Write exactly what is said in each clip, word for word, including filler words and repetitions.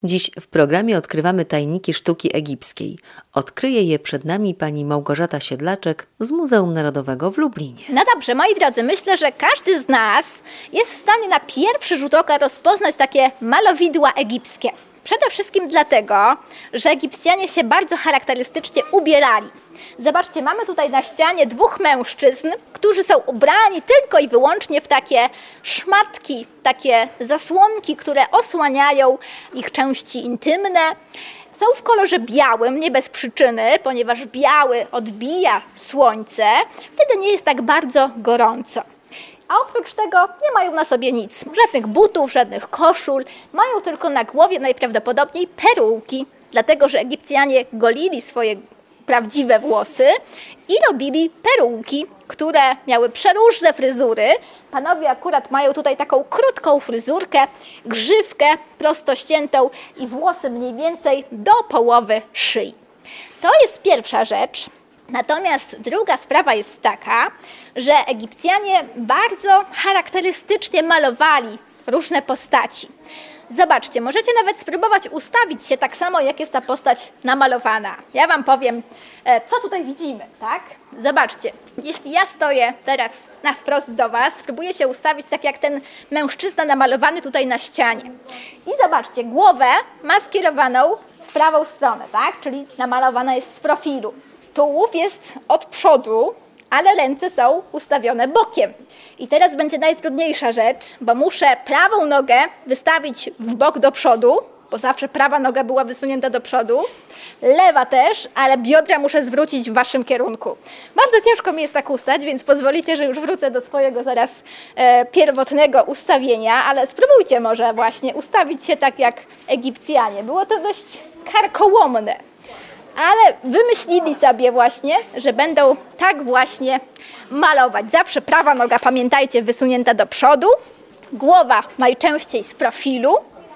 Dziś w programie odkrywamy tajniki sztuki egipskiej. Odkryje je przed nami pani Małgorzata Siedlaczek z Muzeum Narodowego w Lublinie. No dobrze, moi drodzy, myślę, że każdy z nas jest w stanie na pierwszy rzut oka rozpoznać takie malowidła egipskie. Przede wszystkim dlatego, że Egipcjanie się bardzo charakterystycznie ubierali. Zobaczcie, mamy tutaj na ścianie dwóch mężczyzn, którzy są ubrani tylko i wyłącznie w takie szmatki, takie zasłonki, które osłaniają ich części intymne. Są w kolorze białym, nie bez przyczyny, ponieważ biały odbija słońce, wtedy nie jest tak bardzo gorąco. A oprócz tego nie mają na sobie nic, żadnych butów, żadnych koszul, mają tylko na głowie najprawdopodobniej peruki, dlatego że Egipcjanie golili swoje prawdziwe włosy i robili peruki, które miały przeróżne fryzury. Panowie akurat mają tutaj taką krótką fryzurkę, grzywkę prosto ściętą i włosy mniej więcej do połowy szyi. To jest pierwsza rzecz. Natomiast druga sprawa jest taka, że Egipcjanie bardzo charakterystycznie malowali różne postaci. Zobaczcie, możecie nawet spróbować ustawić się tak samo, jak jest ta postać namalowana. Ja wam powiem, co tutaj widzimy, tak? Zobaczcie, jeśli ja stoję teraz na wprost do was, spróbuję się ustawić tak jak ten mężczyzna namalowany tutaj na ścianie. I zobaczcie, głowę ma skierowaną w prawą stronę, tak? Czyli namalowana jest z profilu. Tułów jest od przodu, ale ręce są ustawione bokiem. I teraz będzie najtrudniejsza rzecz, bo muszę prawą nogę wystawić w bok do przodu, bo zawsze prawa noga była wysunięta do przodu, lewa też, ale biodra muszę zwrócić w waszym kierunku. Bardzo ciężko mi jest tak ustać, więc pozwolicie, że już wrócę do swojego zaraz e, pierwotnego ustawienia, ale spróbujcie może właśnie ustawić się tak jak Egipcjanie. Było to dość karkołomne. Ale wymyślili sobie właśnie, że będą tak właśnie malować. Zawsze prawa noga, pamiętajcie, wysunięta do przodu, głowa najczęściej z profilu,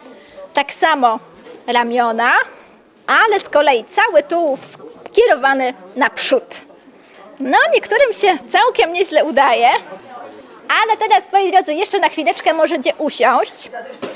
tak samo ramiona, ale z kolei cały tułów skierowany naprzód. No, niektórym się całkiem nieźle udaje, ale teraz, moi drodzy, jeszcze na chwileczkę możecie usiąść.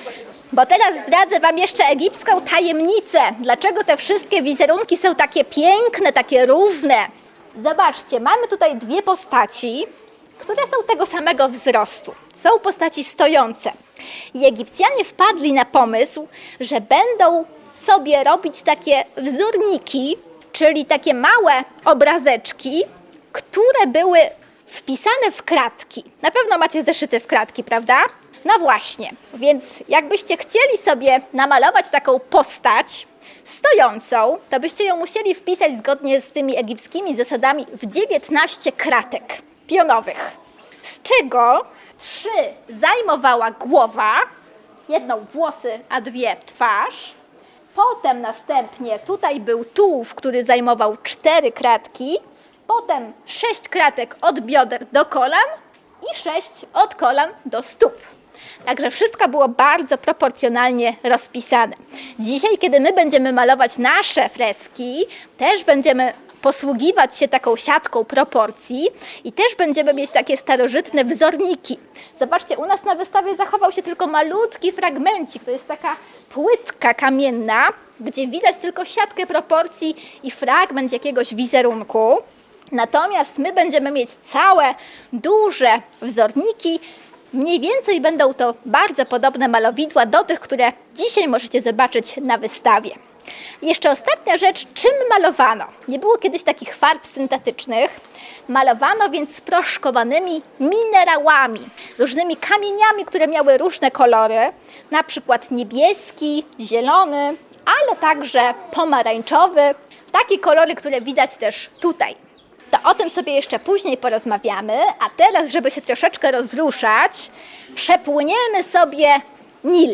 Bo teraz zdradzę wam jeszcze egipską tajemnicę, dlaczego te wszystkie wizerunki są takie piękne, takie równe. Zobaczcie, mamy tutaj dwie postaci, które są tego samego wzrostu. Są postaci stojące. I Egipcjanie wpadli na pomysł, że będą sobie robić takie wzorniki, czyli takie małe obrazeczki, które były wpisane w kratki. Na pewno macie zeszyty w kratki, prawda? No właśnie, więc jakbyście chcieli sobie namalować taką postać stojącą, to byście ją musieli wpisać zgodnie z tymi egipskimi zasadami w dziewiętnaście kratek pionowych, z czego trzy zajmowała głowa, jedną włosy, a dwie twarz. Potem następnie tutaj był tułów, który zajmował cztery kratki, potem sześć kratek od bioder do kolan i sześć od kolan do stóp. Także wszystko było bardzo proporcjonalnie rozpisane. Dzisiaj, kiedy my będziemy malować nasze freski, też będziemy posługiwać się taką siatką proporcji i też będziemy mieć takie starożytne wzorniki. Zobaczcie, u nas na wystawie zachował się tylko malutki fragmencik, to jest taka płytka kamienna, gdzie widać tylko siatkę proporcji i fragment jakiegoś wizerunku. Natomiast my będziemy mieć całe, duże wzorniki. Mniej więcej będą to bardzo podobne malowidła do tych, które dzisiaj możecie zobaczyć na wystawie. Jeszcze ostatnia rzecz, czym malowano? Nie było kiedyś takich farb syntetycznych. Malowano więc sproszkowanymi minerałami, różnymi kamieniami, które miały różne kolory, na przykład niebieski, zielony, ale także pomarańczowy. Takie kolory, które widać też tutaj. To o tym sobie jeszcze później porozmawiamy, a teraz, żeby się troszeczkę rozruszać, przepłyniemy sobie Nil.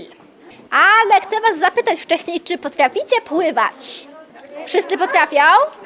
Ale chcę was zapytać wcześniej, czy potraficie pływać? Wszyscy potrafią?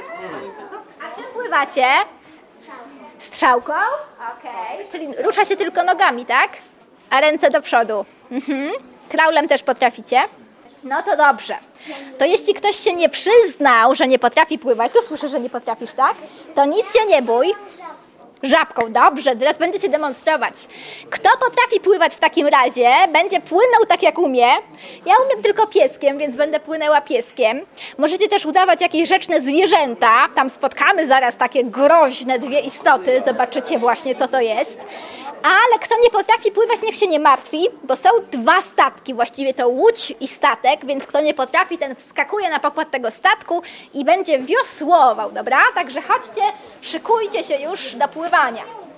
A czym pływacie? Strzałką? Okej, czyli rusza się tylko nogami, tak? A ręce do przodu. Mhm. Kraulem też potraficie? No to dobrze. To jeśli ktoś się nie przyznał, że nie potrafi pływać, to słyszę, że nie potrafisz, tak? To nic się nie bój. Żabką, dobrze, teraz będziecie demonstrować. Kto potrafi pływać w takim razie, będzie płynął tak jak umie. Ja umiem tylko pieskiem, więc będę płynęła pieskiem. Możecie też udawać jakieś rzeczne zwierzęta. Tam spotkamy zaraz takie groźne dwie istoty. Zobaczycie właśnie, co to jest. Ale kto nie potrafi pływać, niech się nie martwi, bo są dwa statki, właściwie to łódź i statek, więc kto nie potrafi, ten wskakuje na pokład tego statku i będzie wiosłował, dobra? Także chodźcie, szykujcie się już do pływania.